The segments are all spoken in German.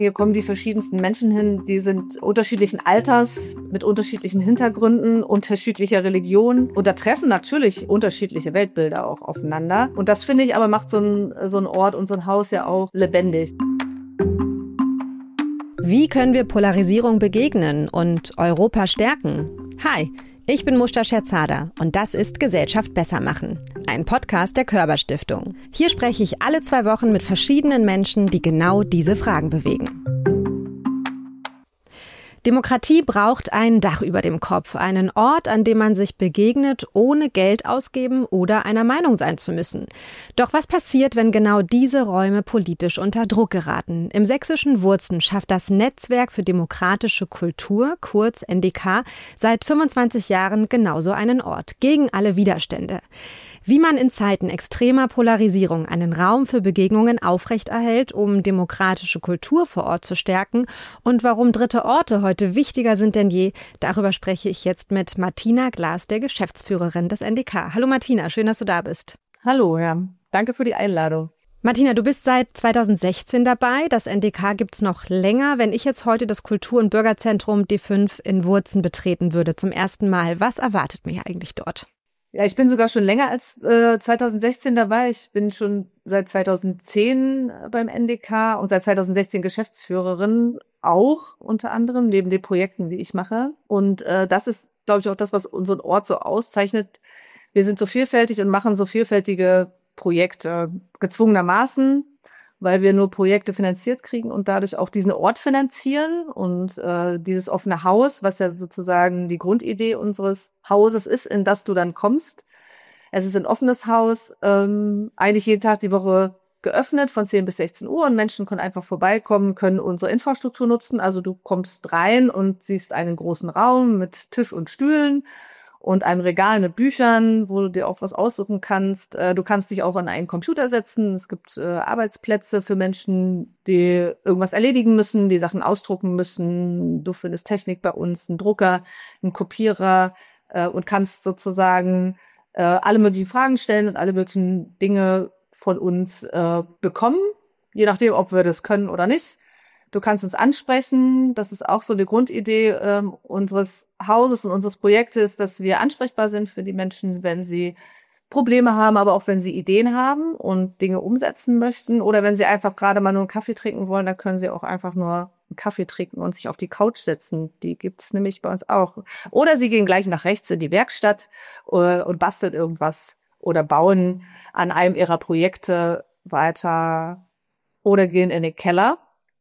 Hier kommen die verschiedensten Menschen hin, die sind unterschiedlichen Alters, mit unterschiedlichen Hintergründen, unterschiedlicher Religion. Und da treffen natürlich unterschiedliche Weltbilder auch aufeinander. Und das, finde ich, aber macht so ein Ort und so ein Haus ja auch lebendig. Wie können wir Polarisierung begegnen und Europa stärken? Hi, ich bin Mushta Scherzada und das ist Gesellschaft besser machen, ein Podcast der Körber Stiftung. Hier spreche ich alle 2 Wochen mit verschiedenen Menschen, die genau diese Fragen bewegen. Demokratie braucht ein Dach über dem Kopf, einen Ort, an dem man sich begegnet, ohne Geld ausgeben oder einer Meinung sein zu müssen. Doch was passiert, wenn genau diese Räume politisch unter Druck geraten? Im sächsischen Wurzen schafft das Netzwerk für demokratische Kultur, kurz NDK, seit 25 Jahren genauso einen Ort, gegen alle Widerstände. Wie man in Zeiten extremer Polarisierung einen Raum für Begegnungen aufrechterhält, um demokratische Kultur vor Ort zu stärken und warum dritte Orte heute wichtiger sind denn je, darüber spreche ich jetzt mit Martina Glas, der Geschäftsführerin des NDK. Hallo Martina, schön, dass du da bist. Hallo, ja. Danke für die Einladung. Martina, du bist seit 2016 dabei. Das NDK gibt's noch länger. Wenn ich jetzt heute das Kultur- und Bürgerzentrum D5 in Wurzen betreten würde, zum ersten Mal, was erwartet mich eigentlich dort? Ja, ich bin sogar schon länger als 2016 dabei. Ich bin schon seit 2010 beim NDK und seit 2016 Geschäftsführerin auch unter anderem, neben den Projekten, die ich mache. Und das ist, glaube ich, auch das, was unseren Ort so auszeichnet. Wir sind so vielfältig und machen so vielfältige Projekte, gezwungenermaßen, weil wir nur Projekte finanziert kriegen und dadurch auch diesen Ort finanzieren und dieses offene Haus, was ja sozusagen die Grundidee unseres Hauses ist, in das du dann kommst. Es ist ein offenes Haus, eigentlich jeden Tag die Woche geöffnet von 10 bis 16 Uhr und Menschen können einfach vorbeikommen, können unsere Infrastruktur nutzen. Also du kommst rein und siehst einen großen Raum mit Tisch und Stühlen und einem Regal mit Büchern, wo du dir auch was aussuchen kannst. Du kannst dich auch an einen Computer setzen. Es gibt Arbeitsplätze für Menschen, die irgendwas erledigen müssen, die Sachen ausdrucken müssen. Du findest Technik bei uns, einen Drucker, einen Kopierer und kannst sozusagen alle möglichen Fragen stellen und alle möglichen Dinge von uns bekommen, je nachdem, ob wir das können oder nicht. Du kannst uns ansprechen. Das ist auch so die Grundidee unseres Hauses und unseres Projektes, dass wir ansprechbar sind für die Menschen, wenn sie Probleme haben, aber auch wenn sie Ideen haben und Dinge umsetzen möchten. Oder wenn sie einfach gerade mal nur einen Kaffee trinken wollen, dann können sie auch einfach nur einen Kaffee trinken und sich auf die Couch setzen. Die gibt's nämlich bei uns auch. Oder sie gehen gleich nach rechts in die Werkstatt und basteln irgendwas oder bauen an einem ihrer Projekte weiter oder gehen in den Keller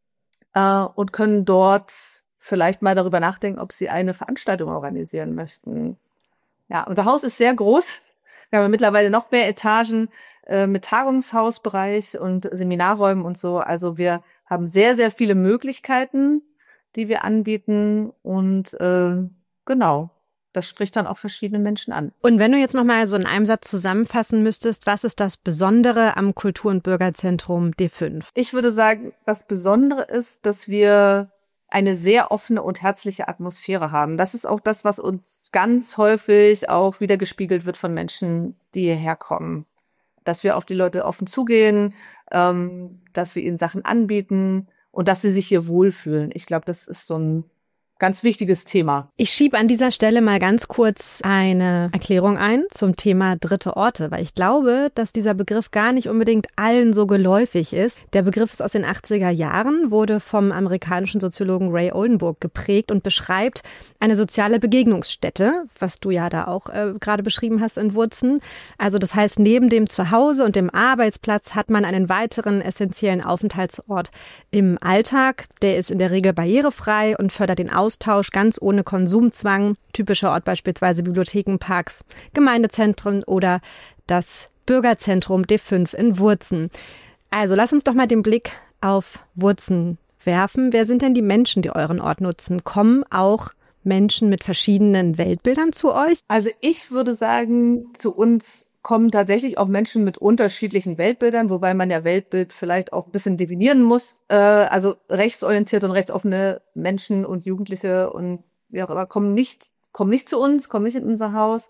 und können dort vielleicht mal darüber nachdenken, ob sie eine Veranstaltung organisieren möchten. Ja, unser Haus ist sehr groß. Wir haben mittlerweile noch mehr Etagen mit Tagungshausbereich und Seminarräumen und so. Also wir haben sehr, sehr viele Möglichkeiten, die wir anbieten. Und genau, das spricht dann auch verschiedene Menschen an. Und wenn du jetzt nochmal so in einem Satz zusammenfassen müsstest, was ist das Besondere am Kultur- und Bürgerzentrum D5? Ich würde sagen, das Besondere ist, dass wir eine sehr offene und herzliche Atmosphäre haben. Das ist auch das, was uns ganz häufig auch wiedergespiegelt wird von Menschen, die hierher kommen. Dass wir auf die Leute offen zugehen, dass wir ihnen Sachen anbieten und dass sie sich hier wohlfühlen. Ich glaube, das ist so ein ganz wichtiges Thema. Ich schiebe an dieser Stelle mal ganz kurz eine Erklärung ein zum Thema dritte Orte, weil ich glaube, dass dieser Begriff gar nicht unbedingt allen so geläufig ist. Der Begriff ist aus den 80er Jahren, wurde vom amerikanischen Soziologen Ray Oldenburg geprägt und beschreibt eine soziale Begegnungsstätte, was du ja da auch gerade beschrieben hast in Wurzen. Also das heißt, neben dem Zuhause und dem Arbeitsplatz hat man einen weiteren essentiellen Aufenthaltsort im Alltag. Der ist in der Regel barrierefrei und fördert den Austausch ganz ohne Konsumzwang. Typischer Ort beispielsweise Bibliotheken, Parks, Gemeindezentren oder das Bürgerzentrum D5 in Wurzen. Also lass uns doch mal den Blick auf Wurzen werfen. Wer sind denn die Menschen, die euren Ort nutzen? Kommen auch Menschen mit verschiedenen Weltbildern zu euch? Also ich würde sagen, zu uns kommen tatsächlich auch Menschen mit unterschiedlichen Weltbildern, wobei man ja Weltbild vielleicht auch ein bisschen definieren muss. Also rechtsorientierte und rechtsoffene Menschen und Jugendliche und wie auch immer kommen nicht zu uns, kommen nicht in unser Haus.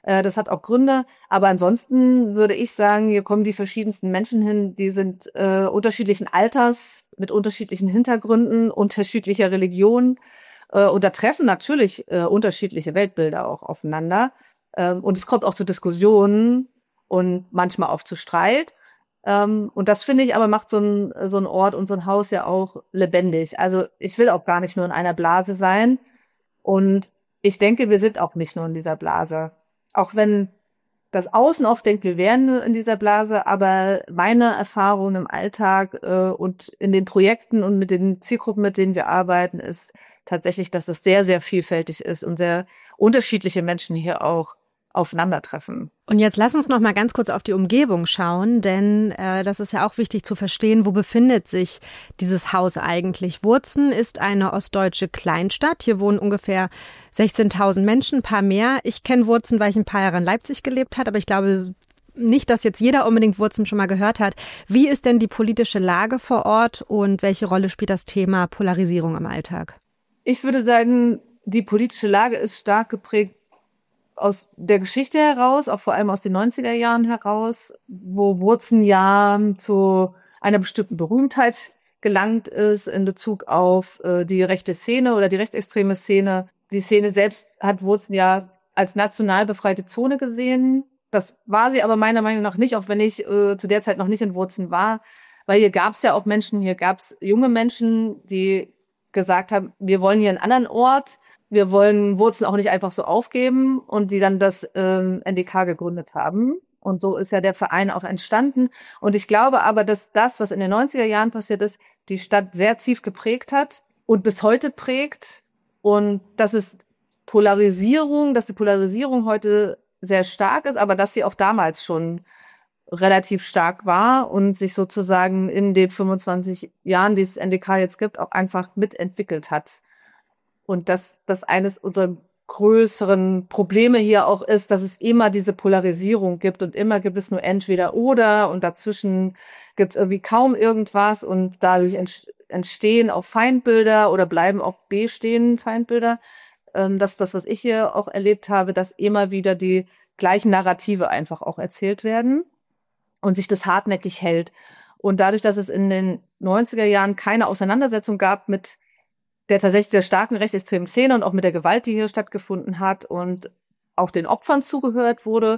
Das hat auch Gründe. Aber ansonsten würde ich sagen, hier kommen die verschiedensten Menschen hin, die sind unterschiedlichen Alters, mit unterschiedlichen Hintergründen, unterschiedlicher Religion. Und da treffen natürlich unterschiedliche Weltbilder auch aufeinander. Und es kommt auch zu Diskussionen und manchmal auch zu Streit. Und das finde ich aber macht so ein Ort und so ein Haus ja auch lebendig. Also ich will auch gar nicht nur in einer Blase sein. Und ich denke, wir sind auch nicht nur in dieser Blase. Auch wenn das Außen oft denkt, wir wären nur in dieser Blase, aber meine Erfahrung im Alltag und in den Projekten und mit den Zielgruppen, mit denen wir arbeiten, ist tatsächlich, dass es sehr, sehr vielfältig ist und sehr unterschiedliche Menschen hier auch aufeinandertreffen. Und jetzt lass uns noch mal ganz kurz auf die Umgebung schauen, denn das ist ja auch wichtig zu verstehen, wo befindet sich dieses Haus eigentlich. Wurzen ist eine ostdeutsche Kleinstadt. Hier wohnen ungefähr 16.000 Menschen, ein paar mehr. Ich kenne Wurzen, weil ich ein paar Jahre in Leipzig gelebt habe, aber ich glaube nicht, dass jetzt jeder unbedingt Wurzen schon mal gehört hat. Wie ist denn die politische Lage vor Ort und welche Rolle spielt das Thema Polarisierung im Alltag? Ich würde sagen, die politische Lage ist stark geprägt aus der Geschichte heraus, auch vor allem aus den 90er Jahren heraus, wo Wurzen ja zu einer bestimmten Berühmtheit gelangt ist in Bezug auf die rechte Szene oder die rechtsextreme Szene. Die Szene selbst hat Wurzen ja als national befreite Zone gesehen. Das war sie aber meiner Meinung nach nicht, auch wenn ich zu der Zeit noch nicht in Wurzen war, weil hier gab es ja auch Menschen, hier gab es junge Menschen, die gesagt haben, wir wollen hier einen anderen Ort. Wir wollen Wurzeln auch nicht einfach so aufgeben und die dann das NDK gegründet haben. Und so ist ja der Verein auch entstanden. Und ich glaube aber, dass das, was in den 90er Jahren passiert ist, die Stadt sehr tief geprägt hat und bis heute prägt. Und dass die Polarisierung heute sehr stark ist, aber dass sie auch damals schon relativ stark war und sich sozusagen in den 25 Jahren, die es NDK jetzt gibt, auch einfach mitentwickelt hat. Und dass das eines unserer größeren Probleme hier auch ist, dass es immer diese Polarisierung gibt und immer gibt es nur entweder oder und dazwischen gibt es irgendwie kaum irgendwas und dadurch entstehen auch Feindbilder oder bleiben auch bestehen Feindbilder. Das ist das, was ich hier auch erlebt habe, dass immer wieder die gleichen Narrative einfach auch erzählt werden und sich das hartnäckig hält. Und dadurch, dass es in den 90er Jahren keine Auseinandersetzung gab mit der tatsächlich sehr starken rechtsextremen Szene und auch mit der Gewalt, die hier stattgefunden hat und auch den Opfern zugehört wurde,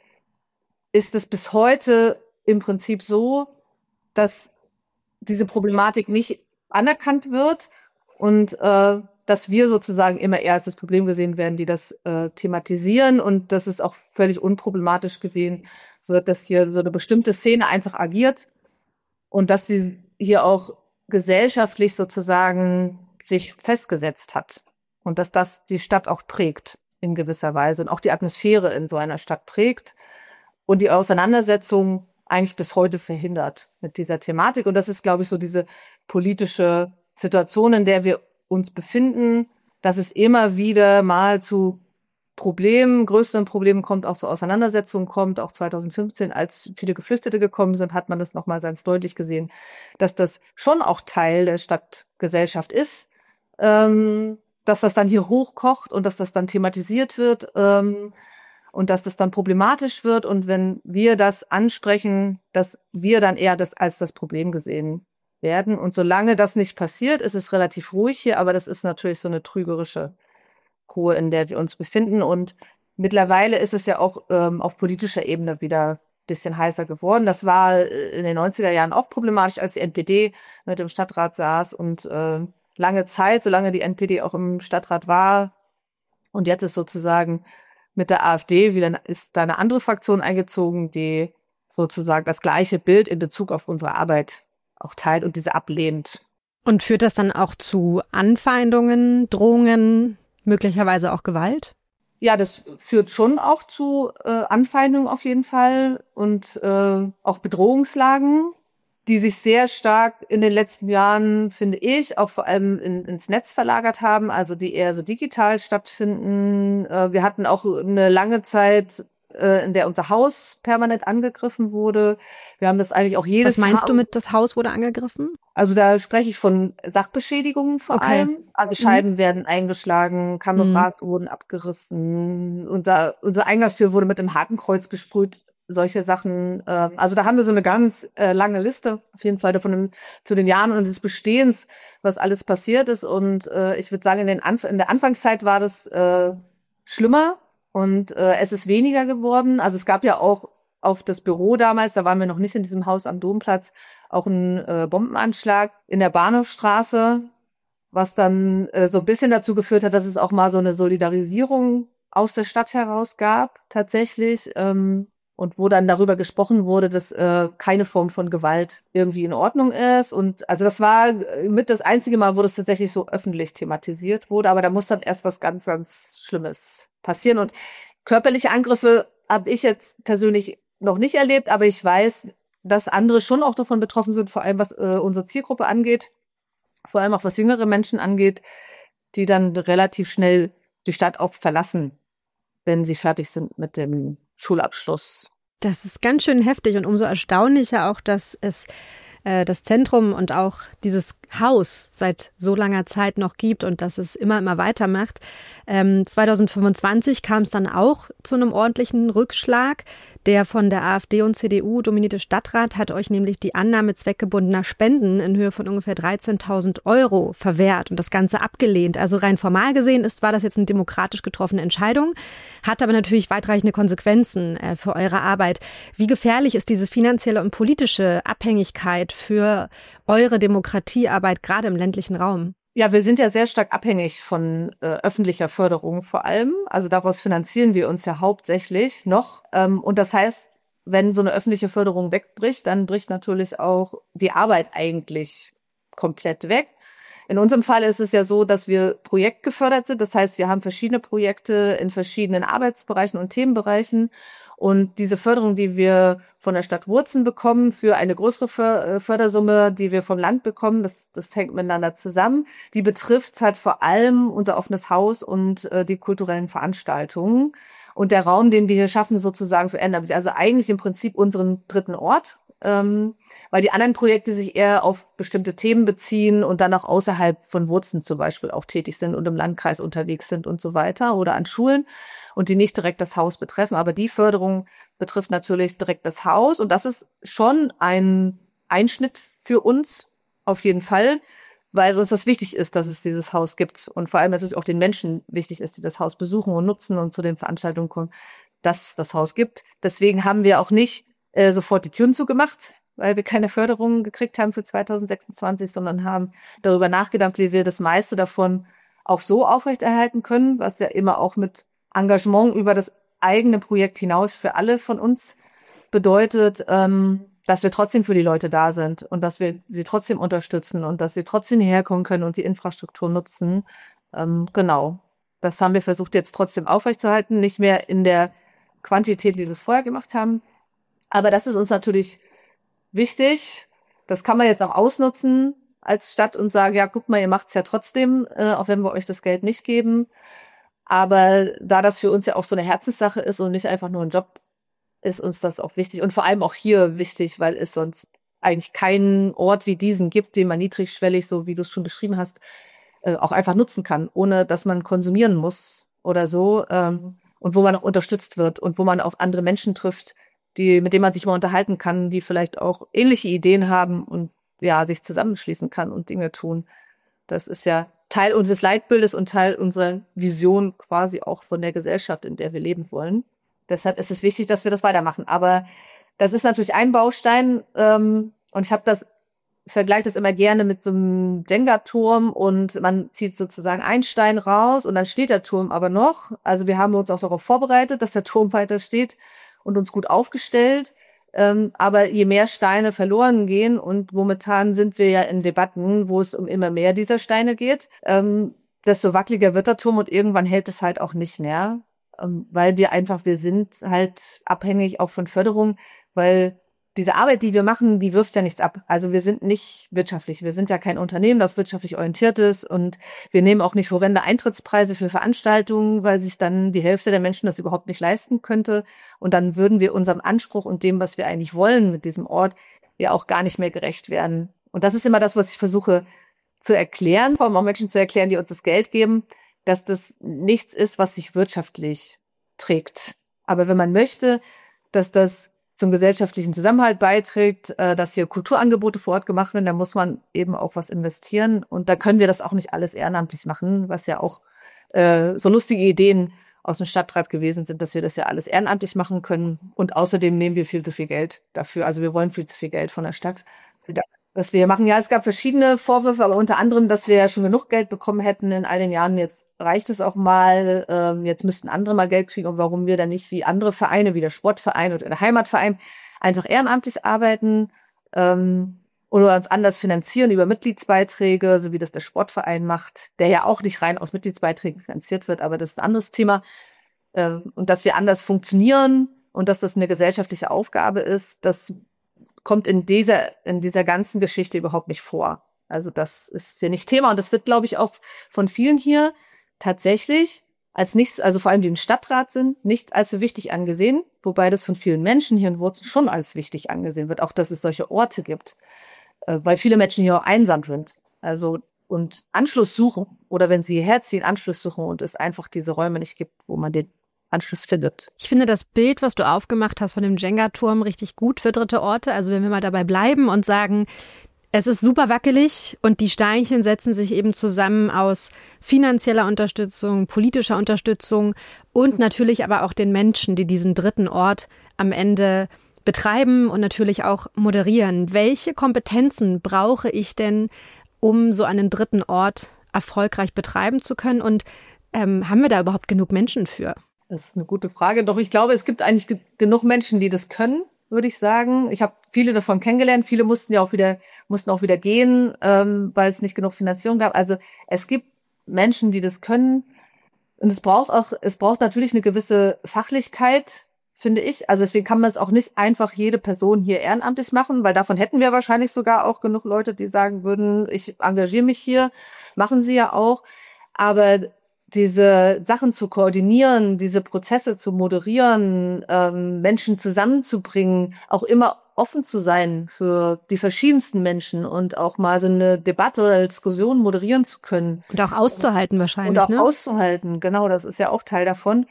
ist es bis heute im Prinzip so, dass diese Problematik nicht anerkannt wird und dass wir sozusagen immer eher als das Problem gesehen werden, die das thematisieren und dass es auch völlig unproblematisch gesehen wird, dass hier so eine bestimmte Szene einfach agiert und dass sie hier auch gesellschaftlich sozusagen sich festgesetzt hat und dass das die Stadt auch prägt in gewisser Weise und auch die Atmosphäre in so einer Stadt prägt und die Auseinandersetzung eigentlich bis heute verhindert mit dieser Thematik. Und das ist, glaube ich, so diese politische Situation, in der wir uns befinden, dass es immer wieder mal zu größeren Problemen kommt, auch zu Auseinandersetzungen kommt. Auch 2015, als viele Geflüchtete gekommen sind, hat man das nochmal ganz deutlich gesehen, dass das schon auch Teil der Stadtgesellschaft ist, dass das dann hier hochkocht und dass das dann thematisiert wird und dass das dann problematisch wird. Und wenn wir das ansprechen, dass wir dann eher das als das Problem gesehen werden. Und solange das nicht passiert, ist es relativ ruhig hier, aber das ist natürlich so eine trügerische Kur, in der wir uns befinden. Und mittlerweile ist es ja auch auf politischer Ebene wieder ein bisschen heißer geworden. Das war in den 90er Jahren auch problematisch, als die NPD mit dem Stadtrat saß und lange Zeit, solange die NPD auch im Stadtrat war. Und jetzt ist sozusagen mit der AfD ist da eine andere Fraktion eingezogen, die sozusagen das gleiche Bild in Bezug auf unsere Arbeit auch teilt und diese ablehnt. Und führt das dann auch zu Anfeindungen, Drohungen, möglicherweise auch Gewalt? Ja, das führt schon auch zu Anfeindungen auf jeden Fall und auch Bedrohungslagen, die sich sehr stark in den letzten Jahren, finde ich, auch vor allem ins Netz verlagert haben, also die eher so digital stattfinden. Wir hatten auch eine lange Zeit in der unser Haus permanent angegriffen wurde. Wir haben das eigentlich auch jedes Was meinst Jahr. du mit, das Haus wurde angegriffen? Also da spreche ich von Sachbeschädigungen vor allem. Also Scheiben werden eingeschlagen, Kameras wurden abgerissen, unsere Eingangstür wurde mit einem Hakenkreuz gesprüht, solche Sachen. Also da haben wir so eine ganz lange Liste, auf jeden Fall davon zu den Jahren und des Bestehens, was alles passiert ist. Und ich würde sagen, in der Anfangszeit war das schlimmer und es ist weniger geworden. Also es gab ja auch auf das Büro damals, da waren wir noch nicht in diesem Haus am Domplatz, auch ein Bombenanschlag in der Bahnhofstraße, was dann so ein bisschen dazu geführt hat, dass es auch mal so eine Solidarisierung aus der Stadt heraus gab, tatsächlich. Und wo dann darüber gesprochen wurde, dass keine Form von Gewalt irgendwie in Ordnung ist. Und also das war mit das einzige Mal, wo das tatsächlich so öffentlich thematisiert wurde. Aber da muss dann erst was ganz, ganz Schlimmes passieren. Und körperliche Angriffe habe ich jetzt persönlich noch nicht erlebt, aber ich weiß, dass andere schon auch davon betroffen sind, vor allem was unsere Zielgruppe angeht, vor allem auch was jüngere Menschen angeht, die dann relativ schnell die Stadt auch verlassen, wenn sie fertig sind mit dem Schulabschluss. Das ist ganz schön heftig und umso erstaunlicher auch, dass es das Zentrum und auch dieses Haus seit so langer Zeit noch gibt und dass es immer weitermacht. 2025 kam es dann auch zu einem ordentlichen Rückschlag. Der von der AfD und CDU dominierte Stadtrat hat euch nämlich die Annahme zweckgebundener Spenden in Höhe von ungefähr 13.000 € verwehrt und das Ganze abgelehnt. Also rein formal gesehen war das jetzt eine demokratisch getroffene Entscheidung, hat aber natürlich weitreichende Konsequenzen für eure Arbeit. Wie gefährlich ist diese finanzielle und politische Abhängigkeit für eure Demokratiearbeit, gerade im ländlichen Raum? Ja, wir sind ja sehr stark abhängig von öffentlicher Förderung vor allem. Also daraus finanzieren wir uns ja hauptsächlich noch. Und das heißt, wenn so eine öffentliche Förderung wegbricht, dann bricht natürlich auch die Arbeit eigentlich komplett weg. In unserem Fall ist es ja so, dass wir projektgefördert sind. Das heißt, wir haben verschiedene Projekte in verschiedenen Arbeitsbereichen und Themenbereichen. Und diese Förderung, die wir von der Stadt Wurzen bekommen, für eine größere Fördersumme, die wir vom Land bekommen, das hängt miteinander zusammen, die betrifft halt vor allem unser offenes Haus und die kulturellen Veranstaltungen. Und der Raum, den wir hier schaffen, sozusagen verändern sich. Also eigentlich im Prinzip unseren dritten Ort, weil die anderen Projekte sich eher auf bestimmte Themen beziehen und dann auch außerhalb von Wurzen zum Beispiel auch tätig sind und im Landkreis unterwegs sind und so weiter oder an Schulen und die nicht direkt das Haus betreffen. Aber die Förderung betrifft natürlich direkt das Haus und das ist schon ein Einschnitt für uns auf jeden Fall, weil uns das wichtig ist, dass es dieses Haus gibt und vor allem natürlich auch den Menschen wichtig ist, die das Haus besuchen und nutzen und zu den Veranstaltungen kommen, dass es das Haus gibt. Deswegen haben wir auch nicht sofort die Türen zugemacht, weil wir keine Förderungen gekriegt haben für 2026, sondern haben darüber nachgedacht, wie wir das meiste davon auch so aufrechterhalten können, was ja immer auch mit Engagement über das eigene Projekt hinaus für alle von uns bedeutet, dass wir trotzdem für die Leute da sind und dass wir sie trotzdem unterstützen und dass sie trotzdem hierher kommen können und die Infrastruktur nutzen. Genau, das haben wir versucht jetzt trotzdem aufrechtzuerhalten, nicht mehr in der Quantität, wie wir es vorher gemacht haben. Aber das ist uns natürlich wichtig. Das kann man jetzt auch ausnutzen als Stadt und sagen, ja, guck mal, ihr macht's ja trotzdem, auch wenn wir euch das Geld nicht geben. Aber da das für uns ja auch so eine Herzenssache ist und nicht einfach nur ein Job, ist uns das auch wichtig. Und vor allem auch hier wichtig, weil es sonst eigentlich keinen Ort wie diesen gibt, den man niedrigschwellig, so wie du es schon beschrieben hast, auch einfach nutzen kann, ohne dass man konsumieren muss oder so. Und wo man auch unterstützt wird und wo man auf andere Menschen trifft, mit denen man sich mal unterhalten kann, die vielleicht auch ähnliche Ideen haben und ja, sich zusammenschließen kann und Dinge tun. Das ist ja Teil unseres Leitbildes und Teil unserer Vision quasi auch von der Gesellschaft, in der wir leben wollen. Deshalb ist es wichtig, dass wir das weitermachen. Aber das ist natürlich ein Baustein und ich vergleiche das immer gerne mit so einem Jenga-Turm und man zieht sozusagen einen Stein raus und dann steht der Turm aber noch. Also wir haben uns auch darauf vorbereitet, dass der Turm weiter steht und uns gut aufgestellt. Aber je mehr Steine verloren gehen und momentan sind wir ja in Debatten, wo es um immer mehr dieser Steine geht, desto wackeliger wird der Turm und irgendwann hält es halt auch nicht mehr, weil wir sind halt abhängig auch von Förderung, weil diese Arbeit, die wir machen, die wirft ja nichts ab. Also wir sind nicht wirtschaftlich. Wir sind ja kein Unternehmen, das wirtschaftlich orientiert ist und wir nehmen auch nicht horrende Eintrittspreise für Veranstaltungen, weil sich dann die Hälfte der Menschen das überhaupt nicht leisten könnte. Und dann würden wir unserem Anspruch und dem, was wir eigentlich wollen mit diesem Ort, ja auch gar nicht mehr gerecht werden. Und das ist immer das, was ich versuche zu erklären, vor allem auch Menschen zu erklären, die uns das Geld geben, dass das nichts ist, was sich wirtschaftlich trägt. Aber wenn man möchte, dass das zum gesellschaftlichen Zusammenhalt beiträgt, dass hier Kulturangebote vor Ort gemacht werden, da muss man eben auch was investieren. Und da können wir das auch nicht alles ehrenamtlich machen, was ja auch so lustige Ideen aus dem Stadtrat gewesen sind, dass wir das ja alles ehrenamtlich machen können. Und außerdem nehmen wir viel zu viel Geld dafür. Also wir wollen viel zu viel Geld von der Stadt für das, was wir machen. Ja, es gab verschiedene Vorwürfe, aber unter anderem, dass wir ja schon genug Geld bekommen hätten in all den Jahren. Jetzt reicht es auch mal. Jetzt müssten andere mal Geld kriegen. Und warum wir dann nicht wie andere Vereine, wie der Sportverein oder der Heimatverein, einfach ehrenamtlich arbeiten oder uns anders finanzieren über Mitgliedsbeiträge, so wie das der Sportverein macht, der ja auch nicht rein aus Mitgliedsbeiträgen finanziert wird, aber das ist ein anderes Thema. Und dass wir anders funktionieren und dass das eine gesellschaftliche Aufgabe ist, das kommt in dieser ganzen Geschichte überhaupt nicht vor. Also das ist hier nicht Thema und das wird, glaube ich, auch von vielen hier tatsächlich als nichts, also vor allem die im Stadtrat sind, nicht als so wichtig angesehen, wobei das von vielen Menschen hier in Wurzen schon als wichtig angesehen wird, auch dass es solche Orte gibt, weil viele Menschen hier auch einsam sind, also und Anschluss suchen oder wenn sie hierher ziehen, Anschluss suchen und es einfach diese Räume nicht gibt, wo man den Anschluss findet. Ich finde das Bild, was du aufgemacht hast von dem Jenga-Turm, richtig gut für dritte Orte. Also wenn wir mal dabei bleiben und sagen, es ist super wackelig und die Steinchen setzen sich eben zusammen aus finanzieller Unterstützung, politischer Unterstützung und natürlich aber auch den Menschen, die diesen dritten Ort am Ende betreiben und natürlich auch moderieren. Welche Kompetenzen brauche ich denn, um so einen dritten Ort erfolgreich betreiben zu können? Und haben wir da überhaupt genug Menschen für? Das ist eine gute Frage. Doch ich glaube, es gibt eigentlich genug Menschen, die das können, würde ich sagen. Ich habe viele davon kennengelernt. Viele mussten auch wieder gehen, weil es nicht genug Finanzierung gab. Also es gibt Menschen, die das können. Und es braucht natürlich eine gewisse Fachlichkeit, finde ich. Also deswegen kann man es auch nicht einfach jede Person hier ehrenamtlich machen, weil davon hätten wir wahrscheinlich sogar auch genug Leute, die sagen würden, ich engagiere mich hier. Machen sie ja auch. Aber diese Sachen zu koordinieren, diese Prozesse zu moderieren, Menschen zusammenzubringen, auch immer offen zu sein für die verschiedensten Menschen und auch mal so eine Debatte oder eine Diskussion moderieren zu können. Und auch auszuhalten wahrscheinlich. Und auch auszuhalten, genau, das ist ja auch Teil davon.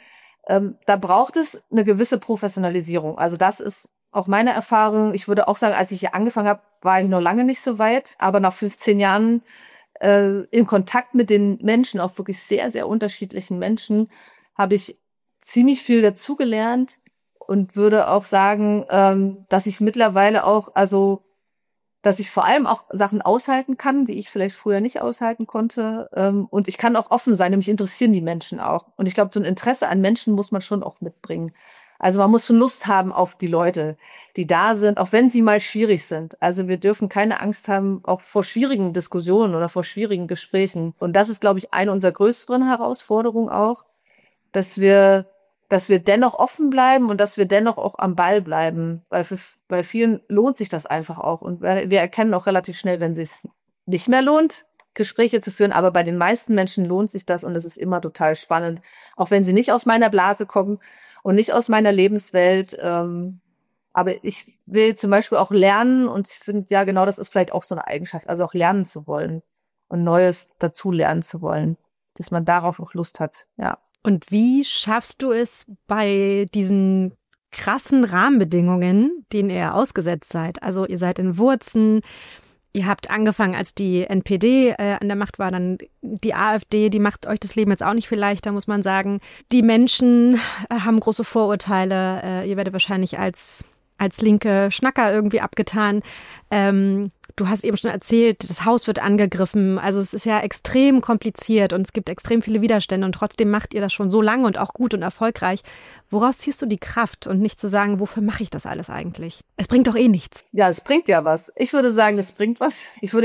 Da braucht es eine gewisse Professionalisierung. Also das ist auch meine Erfahrung. Ich würde auch sagen, als ich hier angefangen habe, war ich noch lange nicht so weit, aber nach 15 Jahren in Kontakt mit den Menschen, auch wirklich sehr, sehr unterschiedlichen Menschen, habe ich ziemlich viel dazugelernt und würde auch sagen, dass ich mittlerweile auch, also dass ich vor allem auch Sachen aushalten kann, die ich vielleicht früher nicht aushalten konnte. Und ich kann auch offen sein, nämlich interessieren die Menschen auch. Und ich glaube, so ein Interesse an Menschen muss man schon auch mitbringen. Also man muss schon Lust haben auf die Leute, die da sind, auch wenn sie mal schwierig sind. Also wir dürfen keine Angst haben, auch vor schwierigen Diskussionen oder vor schwierigen Gesprächen. Und das ist, glaube ich, eine unserer größeren Herausforderungen auch, dass wir dennoch offen bleiben und dass wir dennoch auch am Ball bleiben. Weil bei vielen lohnt sich das einfach auch. Und wir erkennen auch relativ schnell, wenn es sich nicht mehr lohnt, Gespräche zu führen. Aber bei den meisten Menschen lohnt sich das und es ist immer total spannend. Auch wenn sie nicht aus meiner Blase kommen und nicht aus meiner Lebenswelt. Aber ich will zum Beispiel auch lernen und ich finde, ja genau, das ist vielleicht auch so eine Eigenschaft. Also auch lernen zu wollen und Neues dazu lernen zu wollen. Dass man darauf auch Lust hat, ja. Und wie schaffst du es bei diesen krassen Rahmenbedingungen, denen ihr ausgesetzt seid? Also ihr seid in Wurzen, ihr habt angefangen, als die NPD an der Macht war, dann die AfD, die macht euch das Leben jetzt auch nicht viel leichter, muss man sagen. Die Menschen haben große Vorurteile, ihr werdet wahrscheinlich als linke Schnacker irgendwie abgetan. Du hast eben schon erzählt, das Haus wird angegriffen. Also es ist ja extrem kompliziert und es gibt extrem viele Widerstände und trotzdem macht ihr das schon so lange und auch gut und erfolgreich. Woraus ziehst du die Kraft und nicht zu sagen, wofür mache ich das alles eigentlich? Es bringt doch eh nichts. Ja, es bringt ja was. Ich würde sagen, es bringt was.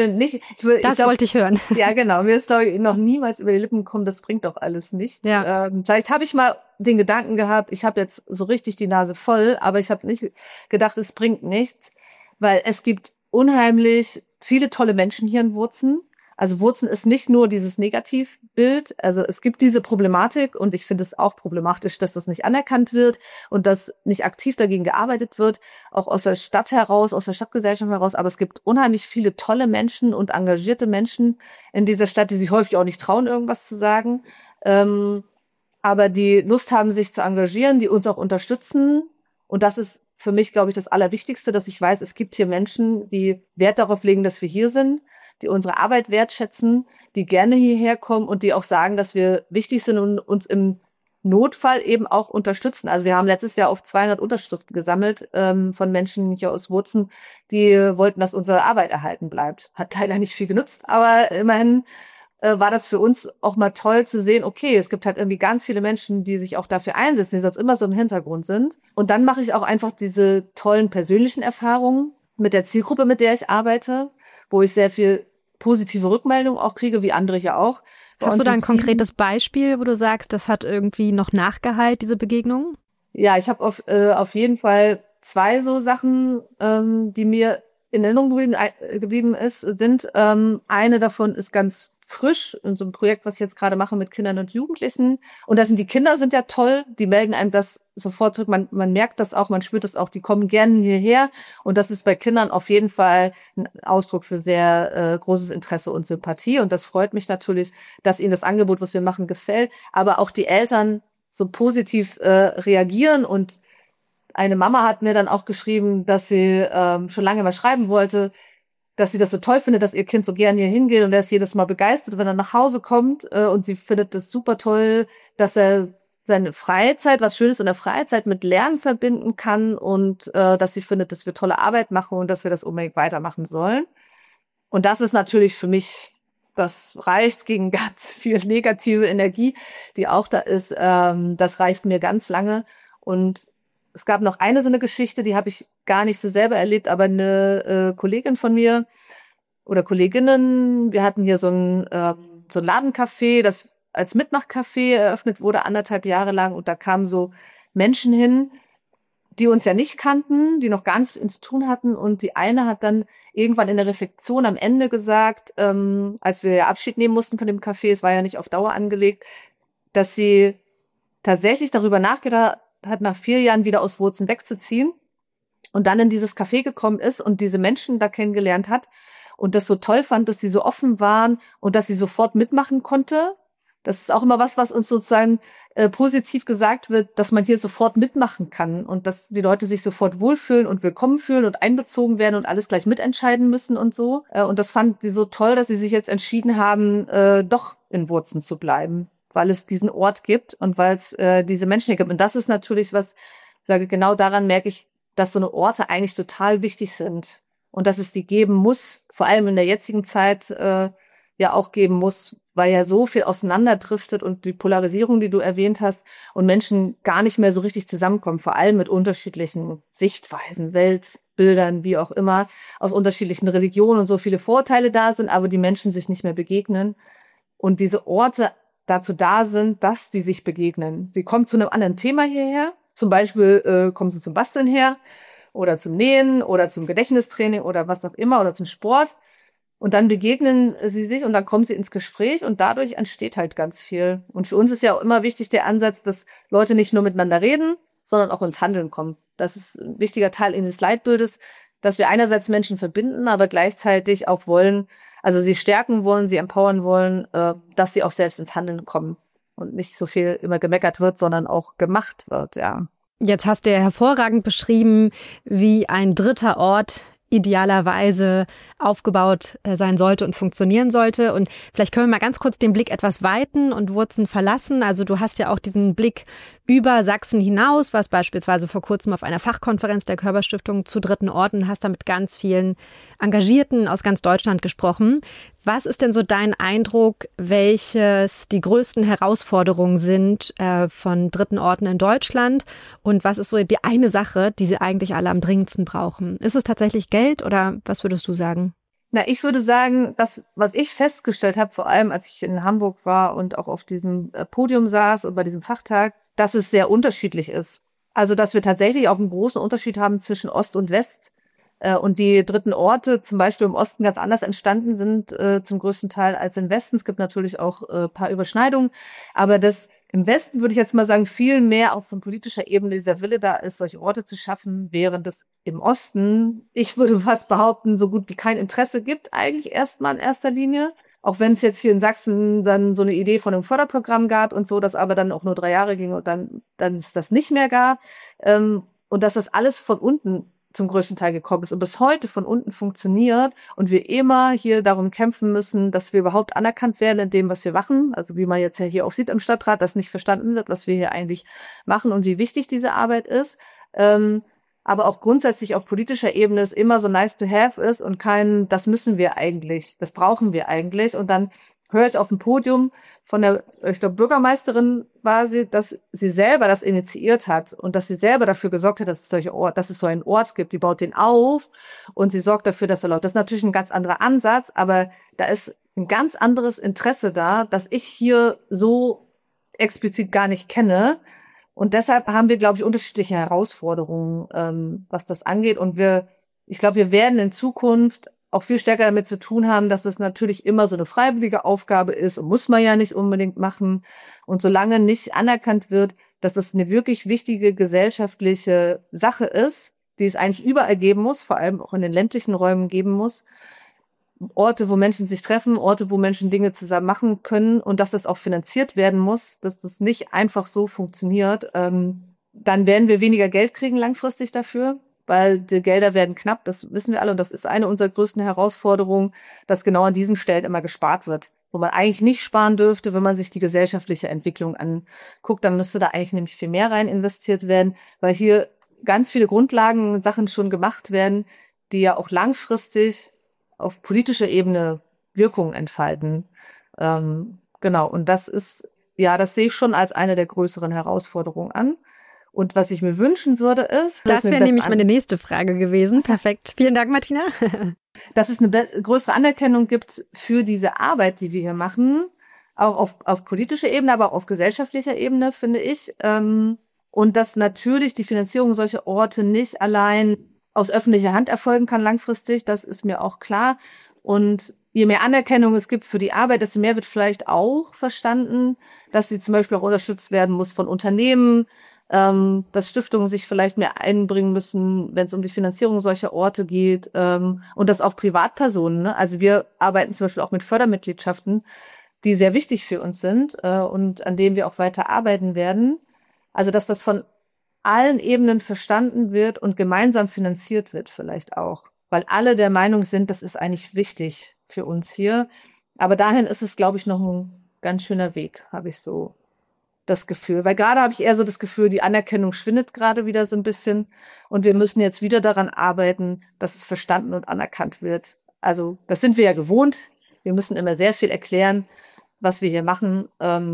Das wollte ich hören. Ja, genau. Mir ist, glaube ich, noch niemals über die Lippen gekommen, das bringt doch alles nichts. Ja. Vielleicht habe ich mal den Gedanken gehabt, ich habe jetzt so richtig die Nase voll, aber ich habe nicht gedacht, es bringt nichts, weil es gibt unheimlich viele tolle Menschen hier in Wurzen. Also Wurzen ist nicht nur dieses Negativbild, also es gibt diese Problematik und ich finde es auch problematisch, dass das nicht anerkannt wird und dass nicht aktiv dagegen gearbeitet wird, auch aus der Stadt heraus, aus der Stadtgesellschaft heraus. Aber es gibt unheimlich viele tolle Menschen und engagierte Menschen in dieser Stadt, die sich häufig auch nicht trauen, irgendwas zu sagen, aber die Lust haben, sich zu engagieren, die uns auch unterstützen. Und das ist für mich, glaube ich, das Allerwichtigste, dass ich weiß, es gibt hier Menschen, die Wert darauf legen, dass wir hier sind, die unsere Arbeit wertschätzen, die gerne hierher kommen und die auch sagen, dass wir wichtig sind und uns im Notfall eben auch unterstützen. Also wir haben letztes Jahr auf 200 Unterschriften gesammelt von Menschen hier aus Wurzen, die wollten, dass unsere Arbeit erhalten bleibt. Hat leider nicht viel genutzt, aber immerhin war das für uns auch mal toll zu sehen, okay, es gibt halt irgendwie ganz viele Menschen, die sich auch dafür einsetzen, die sonst immer so im Hintergrund sind. Und dann mache ich auch einfach diese tollen persönlichen Erfahrungen mit der Zielgruppe, mit der ich arbeite, wo ich sehr viel positive Rückmeldungen auch kriege, wie andere ja auch. Hast du da ein konkretes Beispiel, wo du sagst, das hat irgendwie noch Nachgehalt, diese Begegnung? Ja, ich habe auf jeden Fall 2 so Sachen, die mir in Erinnerung geblieben sind. Eine davon ist ganz frisch in so einem Projekt, was ich jetzt gerade mache mit Kindern und Jugendlichen. Und die Kinder sind ja toll, die melden einem das sofort zurück. Man merkt das auch, man spürt das auch, die kommen gerne hierher. Und das ist bei Kindern auf jeden Fall ein Ausdruck für sehr großes Interesse und Sympathie. Und das freut mich natürlich, dass ihnen das Angebot, was wir machen, gefällt. Aber auch die Eltern so positiv reagieren. Und eine Mama hat mir dann auch geschrieben, dass sie schon lange mal schreiben wollte, dass sie das so toll findet, dass ihr Kind so gern hier hingeht und er ist jedes Mal begeistert, wenn er nach Hause kommt und sie findet das super toll, dass er seine Freizeit, was Schönes in der Freizeit mit Lernen verbinden kann und dass sie findet, dass wir tolle Arbeit machen und dass wir das unbedingt weitermachen sollen. Und das ist natürlich für mich, das reicht gegen ganz viel negative Energie, die auch da ist. Das reicht mir ganz lange. Und es gab noch eine so eine Geschichte, die habe ich gar nicht so selber erlebt, aber eine Kollegin von mir oder Kolleginnen, wir hatten hier so ein Ladencafé, das als Mitmachcafé eröffnet wurde, 1,5 Jahre lang. Und da kamen so Menschen hin, die uns ja nicht kannten, die noch gar nichts mit uns zu tun hatten. Und die eine hat dann irgendwann in der Reflexion am Ende gesagt, als wir ja Abschied nehmen mussten von dem Café, es war ja nicht auf Dauer angelegt, dass sie tatsächlich darüber nachgedacht hat, nach 4 Jahren wieder aus Wurzen wegzuziehen und dann in dieses Café gekommen ist und diese Menschen da kennengelernt hat und das so toll fand, dass sie so offen waren und dass sie sofort mitmachen konnte. Das ist auch immer was uns sozusagen positiv gesagt wird, dass man hier sofort mitmachen kann und dass die Leute sich sofort wohlfühlen und willkommen fühlen und einbezogen werden und alles gleich mitentscheiden müssen und so. Und das fand sie so toll, dass sie sich jetzt entschieden haben, doch in Wurzen zu bleiben, weil es diesen Ort gibt und weil es diese Menschen hier gibt. Und das ist natürlich was, ich sage, genau daran merke ich, dass so eine Orte eigentlich total wichtig sind und dass es die geben muss, vor allem in der jetzigen Zeit ja auch geben muss, weil ja so viel auseinanderdriftet und die Polarisierung, die du erwähnt hast, und Menschen gar nicht mehr so richtig zusammenkommen, vor allem mit unterschiedlichen Sichtweisen, Weltbildern, wie auch immer, aus unterschiedlichen Religionen und so viele Vorurteile da sind, aber die Menschen sich nicht mehr begegnen und diese Orte dazu da sind, dass die sich begegnen. Sie kommen zu einem anderen Thema hierher, zum Beispiel kommen sie zum Basteln her oder zum Nähen oder zum Gedächtnistraining oder was auch immer oder zum Sport. Und dann begegnen sie sich und dann kommen sie ins Gespräch und dadurch entsteht halt ganz viel. Und für uns ist ja auch immer wichtig der Ansatz, dass Leute nicht nur miteinander reden, sondern auch ins Handeln kommen. Das ist ein wichtiger Teil dieses Leitbildes, dass wir einerseits Menschen verbinden, aber gleichzeitig auch wollen, also sie stärken wollen, sie empowern wollen, dass sie auch selbst ins Handeln kommen und nicht so viel immer gemeckert wird, sondern auch gemacht wird, ja. Jetzt hast du ja hervorragend beschrieben, wie ein dritter Ort idealerweise aufgebaut sein sollte und funktionieren sollte. Und vielleicht können wir mal ganz kurz den Blick etwas weiten und Wurzen verlassen. Also du hast ja auch diesen Blick über Sachsen hinaus, was beispielsweise vor kurzem auf einer Fachkonferenz der Körperstiftung zu dritten Orten, hast da mit ganz vielen Engagierten aus ganz Deutschland gesprochen. Was ist denn so dein Eindruck, welches die größten Herausforderungen sind von dritten Orten in Deutschland? Und was ist so die eine Sache, die sie eigentlich alle am dringendsten brauchen? Ist es tatsächlich Geld oder was würdest du sagen? Na, ich würde sagen, das, was ich festgestellt habe, vor allem als ich in Hamburg war und auch auf diesem Podium saß und bei diesem Fachtag, dass es sehr unterschiedlich ist. Also, dass wir tatsächlich auch einen großen Unterschied haben zwischen Ost und West. Und die dritten Orte zum Beispiel im Osten ganz anders entstanden sind, zum größten Teil als im Westen. Es gibt natürlich auch paar Überschneidungen. Aber das im Westen, würde ich jetzt mal sagen, viel mehr auch von politischer Ebene dieser Wille da ist, solche Orte zu schaffen, während es im Osten, ich würde fast behaupten, so gut wie kein Interesse gibt, eigentlich erstmal in erster Linie. Auch wenn es jetzt hier in Sachsen dann so eine Idee von einem Förderprogramm gab und so, das aber dann auch nur 3 Jahre ging und dann es das nicht mehr gab. Und dass das alles von unten zum größten Teil gekommen ist und bis heute von unten funktioniert und wir immer hier darum kämpfen müssen, dass wir überhaupt anerkannt werden in dem, was wir machen. Also wie man jetzt ja hier auch sieht im Stadtrat, dass nicht verstanden wird, was wir hier eigentlich machen und wie wichtig diese Arbeit ist. Aber auch grundsätzlich auf politischer Ebene es immer so nice to have ist und kein, das müssen wir eigentlich, das brauchen wir eigentlich. Und dann höre ich auf dem Podium von der, ich glaube, Bürgermeisterin war sie, dass sie selber das initiiert hat und dass sie selber dafür gesorgt hat, dass es so einen Ort gibt. Die baut den auf und sie sorgt dafür, dass er läuft. Das ist natürlich ein ganz anderer Ansatz, aber da ist ein ganz anderes Interesse da, das ich hier so explizit gar nicht kenne. Und deshalb haben wir, glaube ich, unterschiedliche Herausforderungen, was das angeht. Und ich glaube, wir werden in Zukunft auch viel stärker damit zu tun haben, dass es natürlich immer so eine freiwillige Aufgabe ist und muss man ja nicht unbedingt machen. Und solange nicht anerkannt wird, dass das eine wirklich wichtige gesellschaftliche Sache ist, die es eigentlich überall geben muss, vor allem auch in den ländlichen Räumen geben muss, Orte, wo Menschen sich treffen, Orte, wo Menschen Dinge zusammen machen können und dass das auch finanziert werden muss, dass das nicht einfach so funktioniert, dann werden wir weniger Geld kriegen langfristig dafür, weil die Gelder werden knapp, das wissen wir alle und das ist eine unserer größten Herausforderungen, dass genau an diesen Stellen immer gespart wird, wo man eigentlich nicht sparen dürfte, wenn man sich die gesellschaftliche Entwicklung anguckt, dann müsste da eigentlich nämlich viel mehr rein investiert werden, weil hier ganz viele Grundlagen, Sachen schon gemacht werden, die ja auch langfristig auf politischer Ebene Wirkung entfalten. Genau, und das ist, ja, das sehe ich schon als eine der größeren Herausforderungen an. Und was ich mir wünschen würde, ist... Das wäre nämlich meine nächste Frage gewesen. Perfekt. Vielen Dank, Martina. Dass es eine größere Anerkennung gibt für diese Arbeit, die wir hier machen, auch auf politischer Ebene, aber auch auf gesellschaftlicher Ebene, finde ich. Und dass natürlich die Finanzierung solcher Orte nicht allein aus öffentlicher Hand erfolgen kann langfristig, das ist mir auch klar. Und je mehr Anerkennung es gibt für die Arbeit, desto mehr wird vielleicht auch verstanden, dass sie zum Beispiel auch unterstützt werden muss von Unternehmen, dass Stiftungen sich vielleicht mehr einbringen müssen, wenn es um die Finanzierung solcher Orte geht, und dass auch Privatpersonen, ne? Also wir arbeiten zum Beispiel auch mit Fördermitgliedschaften, die sehr wichtig für uns sind und an denen wir auch weiter arbeiten werden. Also dass das von allen Ebenen verstanden wird und gemeinsam finanziert wird vielleicht auch, weil alle der Meinung sind, das ist eigentlich wichtig für uns hier. Aber dahin ist es, glaube ich, noch ein ganz schöner Weg, habe ich so das Gefühl. Weil gerade habe ich eher so das Gefühl, die Anerkennung schwindet gerade wieder so ein bisschen und wir müssen jetzt wieder daran arbeiten, dass es verstanden und anerkannt wird. Also das sind wir ja gewohnt. Wir müssen immer sehr viel erklären, was wir hier machen,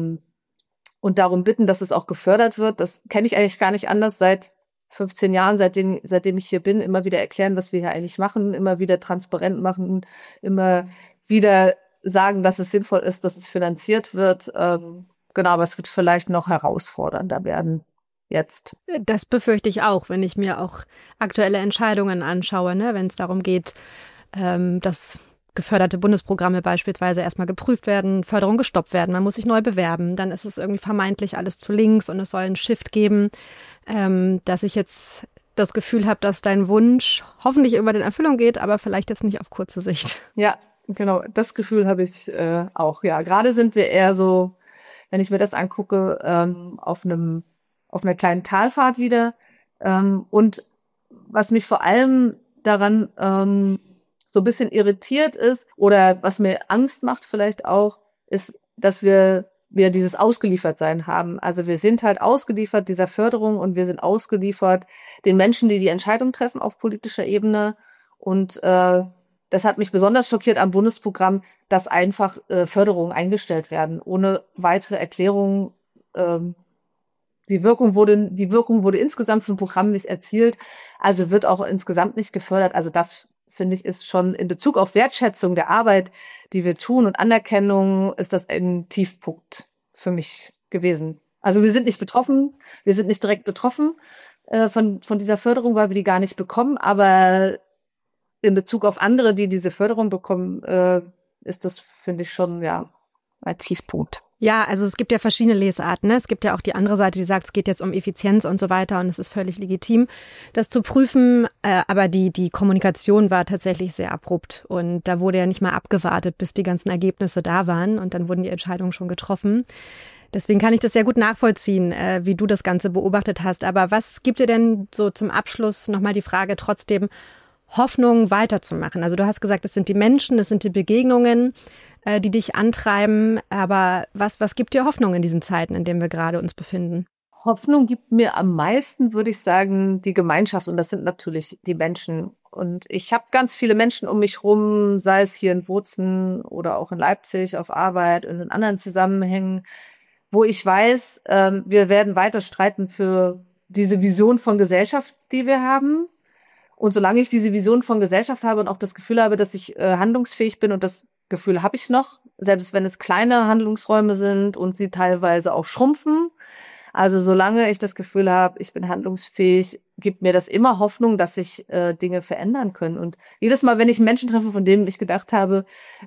und darum bitten, dass es auch gefördert wird. Das kenne ich eigentlich gar nicht anders seit 15 Jahren, seitdem ich hier bin, immer wieder erklären, was wir hier eigentlich machen, immer wieder transparent machen, immer wieder sagen, dass es sinnvoll ist, dass es finanziert wird. Genau, aber es wird vielleicht noch herausfordernder werden jetzt. Das befürchte ich auch, wenn ich mir auch aktuelle Entscheidungen anschaue, ne? Wenn es darum geht, dass geförderte Bundesprogramme beispielsweise erstmal geprüft werden, Förderung gestoppt werden, man muss sich neu bewerben, dann ist es irgendwie vermeintlich alles zu links und es soll einen Shift geben, dass ich jetzt das Gefühl habe, dass dein Wunsch hoffentlich irgendwann in Erfüllung geht, aber vielleicht jetzt nicht auf kurze Sicht. Ja, genau, das Gefühl habe ich auch, ja. Gerade sind wir eher so, wenn ich mir das angucke, auf einer kleinen Talfahrt wieder. Und was mich vor allem daran so ein bisschen irritiert ist oder was mir Angst macht vielleicht auch, ist, dass wir dieses Ausgeliefertsein haben. Also wir sind halt ausgeliefert dieser Förderung und wir sind ausgeliefert den Menschen, die die Entscheidung treffen auf politischer Ebene. Und das hat mich besonders schockiert am Bundesprogramm, dass einfach Förderungen eingestellt werden, ohne weitere Erklärungen. Die Wirkung wurde insgesamt vom Programm nicht erzielt, also wird auch insgesamt nicht gefördert. Also das, finde ich, ist schon in Bezug auf Wertschätzung der Arbeit, die wir tun und Anerkennung, ist das ein Tiefpunkt für mich gewesen. Also wir sind nicht betroffen, wir sind nicht direkt betroffen von dieser Förderung, weil wir die gar nicht bekommen. Aber in Bezug auf andere, die diese Förderung bekommen, ist das, finde ich, schon ein Tiefpunkt. Ja, also es gibt ja verschiedene Lesarten. Ne? Es gibt ja auch die andere Seite, die sagt, es geht jetzt um Effizienz und so weiter und es ist völlig legitim, das zu prüfen. Aber die Kommunikation war tatsächlich sehr abrupt und da wurde ja nicht mal abgewartet, bis die ganzen Ergebnisse da waren und dann wurden die Entscheidungen schon getroffen. Deswegen kann ich das sehr gut nachvollziehen, wie du das Ganze beobachtet hast. Aber was gibt dir denn so zum Abschluss nochmal die Frage trotzdem, Hoffnung weiterzumachen? Also du hast gesagt, es sind die Menschen, es sind die Begegnungen, die dich antreiben. Aber was gibt dir Hoffnung in diesen Zeiten, in denen wir gerade uns befinden? Hoffnung gibt mir am meisten, würde ich sagen, die Gemeinschaft. Und das sind natürlich die Menschen. Und ich habe ganz viele Menschen um mich rum, sei es hier in Bozen oder auch in Leipzig auf Arbeit und in anderen Zusammenhängen, wo ich weiß, wir werden weiter streiten für diese Vision von Gesellschaft, die wir haben. Und solange ich diese Vision von Gesellschaft habe und auch das Gefühl habe, dass ich handlungsfähig bin, und das Gefühl habe ich noch, selbst wenn es kleine Handlungsräume sind und sie teilweise auch schrumpfen. Also solange ich das Gefühl habe, ich bin handlungsfähig, gibt mir das immer Hoffnung, dass sich Dinge verändern können. Und jedes Mal, wenn ich einen Menschen treffe, von dem ich gedacht habe,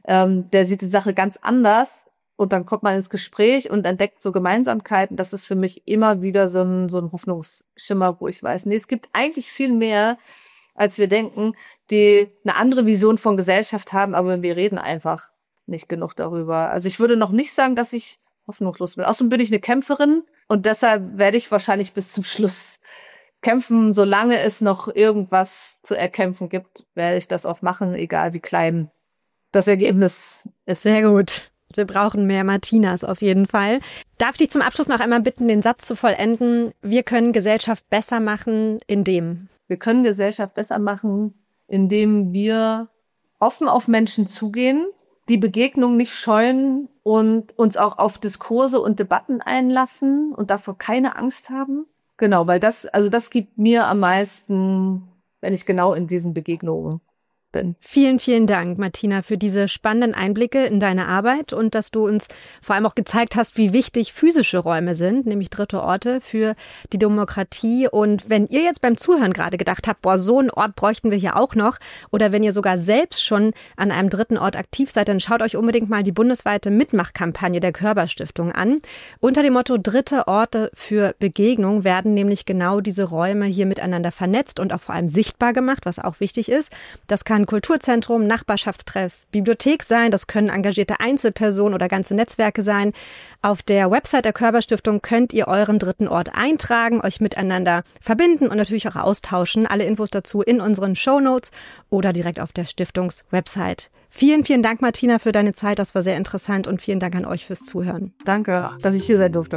der sieht die Sache ganz anders, und dann kommt man ins Gespräch und entdeckt so Gemeinsamkeiten, das ist für mich immer wieder so ein Hoffnungsschimmer, wo ich weiß, nee, es gibt eigentlich viel mehr, als wir denken, die eine andere Vision von Gesellschaft haben, aber wir reden einfach nicht genug darüber. Also ich würde noch nicht sagen, dass ich hoffnungslos bin. Außerdem bin ich eine Kämpferin und deshalb werde ich wahrscheinlich bis zum Schluss kämpfen. Solange es noch irgendwas zu erkämpfen gibt, werde ich das auch machen, egal wie klein das Ergebnis ist. Sehr gut. Wir brauchen mehr Martinas auf jeden Fall. Darf ich dich zum Abschluss noch einmal bitten, den Satz zu vollenden? Wir können Gesellschaft besser machen, indem? Wir können Gesellschaft besser machen, indem wir offen auf Menschen zugehen, die Begegnung nicht scheuen und uns auch auf Diskurse und Debatten einlassen und davor keine Angst haben. Genau, weil das gibt mir am meisten, wenn ich genau in diesen Begegnungen bin. Vielen, vielen Dank, Martina, für diese spannenden Einblicke in deine Arbeit und dass du uns vor allem auch gezeigt hast, wie wichtig physische Räume sind, nämlich dritte Orte für die Demokratie. Und wenn ihr jetzt beim Zuhören gerade gedacht habt, boah, so einen Ort bräuchten wir hier auch noch, oder wenn ihr sogar selbst schon an einem dritten Ort aktiv seid, dann schaut euch unbedingt mal die bundesweite Mitmachkampagne der Körber-Stiftung an. Unter dem Motto Dritte Orte für Begegnung werden nämlich genau diese Räume hier miteinander vernetzt und auch vor allem sichtbar gemacht, was auch wichtig ist. Das kann Kulturzentrum, Nachbarschaftstreff, Bibliothek sein. Das können engagierte Einzelpersonen oder ganze Netzwerke sein. Auf der Website der Körber-Stiftung könnt ihr euren dritten Ort eintragen, euch miteinander verbinden und natürlich auch austauschen. Alle Infos dazu in unseren Shownotes oder direkt auf der Stiftungswebsite. Vielen, vielen Dank, Martina, für deine Zeit. Das war sehr interessant und vielen Dank an euch fürs Zuhören. Danke, dass ich hier sein durfte.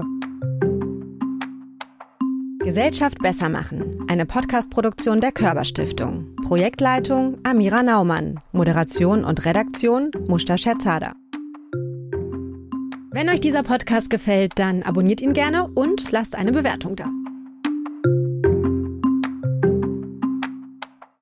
Gesellschaft besser machen. Eine Podcast-Produktion der Körber-Stiftung. Projektleitung Amira Naumann. Moderation und Redaktion Mushta Scherzada. Wenn euch dieser Podcast gefällt, dann abonniert ihn gerne und lasst eine Bewertung da.